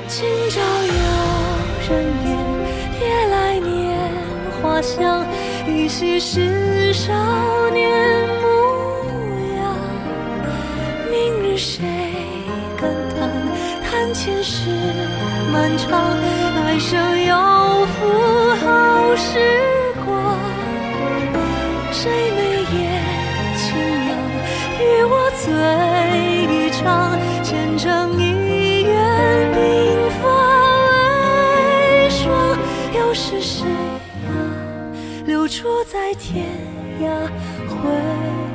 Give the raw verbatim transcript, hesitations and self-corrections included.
今朝有人言，夜来年华香，依稀是少年模样。明日谁感叹，叹前世漫长，来生又负好时光。谁眉眼轻扬，与我醉一场，前程一愿鬓发为霜。又是谁呀，流出在天涯回